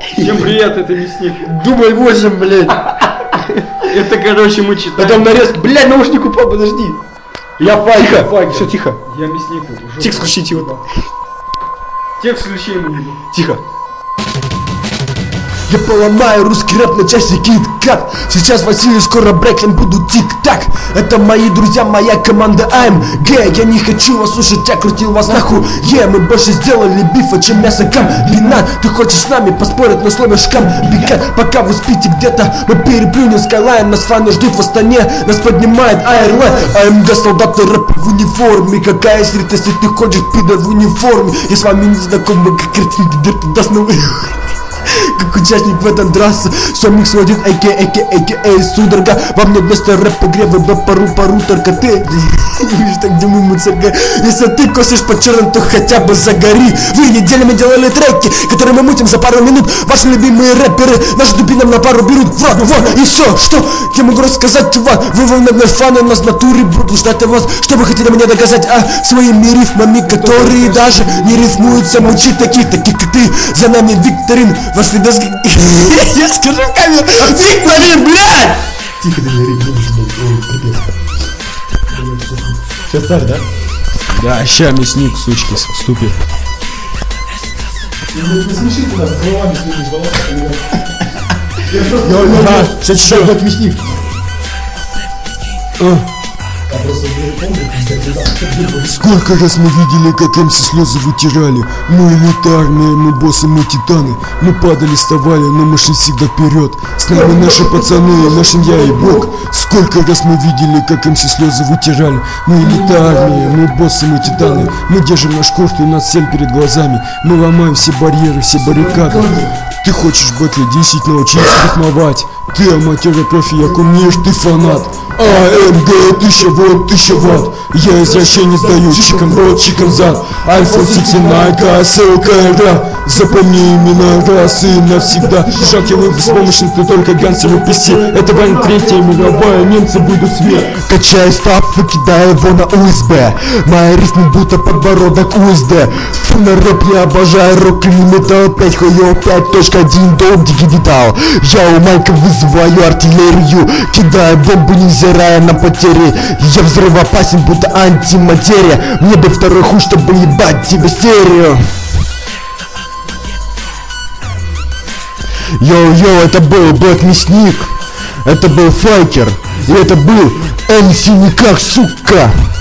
Всем привет, это Мясник. Думай 8, блядь. Это, короче, мы читаем. Потом нарез. Блядь, наушник упал, подожди. Я Файка. Все, тихо. Я Мясник. Текст включите вот. Текст включи ему. Тихо. Я поломаю русский рэп на части кит-кат. Сейчас Василий, скоро Брэклин, буду тик-так. Это мои друзья, моя команда АМГ. Я не хочу вас слушать, я крутил вас нахуй. Мы больше сделали бифа, чем мясо комбинат. Ты хочешь с нами поспорить на слове шкамбикат? Пока вы спите где-то, мы переплюнем Скайлайн. Нас фаны ждут в Астане, нас поднимает Айрлайн. АМГ, солдаты рэпа в униформе. Какая сред, если ты ходишь, пидор, в униформе. Я с вами не знаком, как картинки, где ты даст новый. Как участник в этом драться, все микс сводит, а.к.а. судорога. Вам нет места рэп игре, ВБ пару, только ты видишь так, где мы церкви. Если ты косишь по черным, то хотя бы загори. Вы неделями делали треки, которые мы мутим за пару минут. Ваши любимые рэперы наши дубинам на пару берут. Вот, и все, что я могу рассказать, чувак. Вы волновые фаны, нас в натуре буду ждать от вас. Что вы хотели мне доказать, своими рифмами, которые даже не рифмуются. Мучить таких, как ты. За нами Викторин, ваш видос. Я скажу в камеру. Викторин, блядь! Тихо, сейчас царь, да? Да, ща Мясник, сучки, вступит. Не смеши туда, головами следишь, волосы. Сейчас чуть-чуть, как Мясник. Сколько раз мы видели, как МС слезы вытирали. Мы элитарные, мы боссы, мы титаны. Мы падали, вставали, но мы шли всегда вперед. С нами наши пацаны, нашим я и Бог. Сколько раз мы видели, как МС слезы вытирали. Мы элитарные, мы боссы, мы титаны. Мы держим наш курс, и у нас цель перед глазами. Мы ломаем все барьеры, все баррикады. Ты хочешь батли 10 научиться рифмовать. Ты аматер профи, я умеешь, ты фанат. АМГ 1000 ватт. Я извращение сдаю, чиком рот, чиком зад. Альфа, Ситинайка, ссылка, ра. Запомни именно раз и навсегда. Шаг я вы беспомощен, ты только гангстер в песте. Это война третья мировая, немцы будут смерть. Качай став, выкидай его на УСБ. Мои рифмы будто подбородок УСД. Фу, на рэп я обожаю, рок или металл. 5 хуёв, 5.1, дом дигидитал. Я у Майка вызываю артиллерию. Кидаю бомбу, невзирая на потери. Я взрывоопасен, будто антиматерия. Мне бы второй хуй, чтобы ебать тебе стерео. Йоу-йоу, это был Блэк Мясник. Это был Файкер. И это был МС Никак, сука.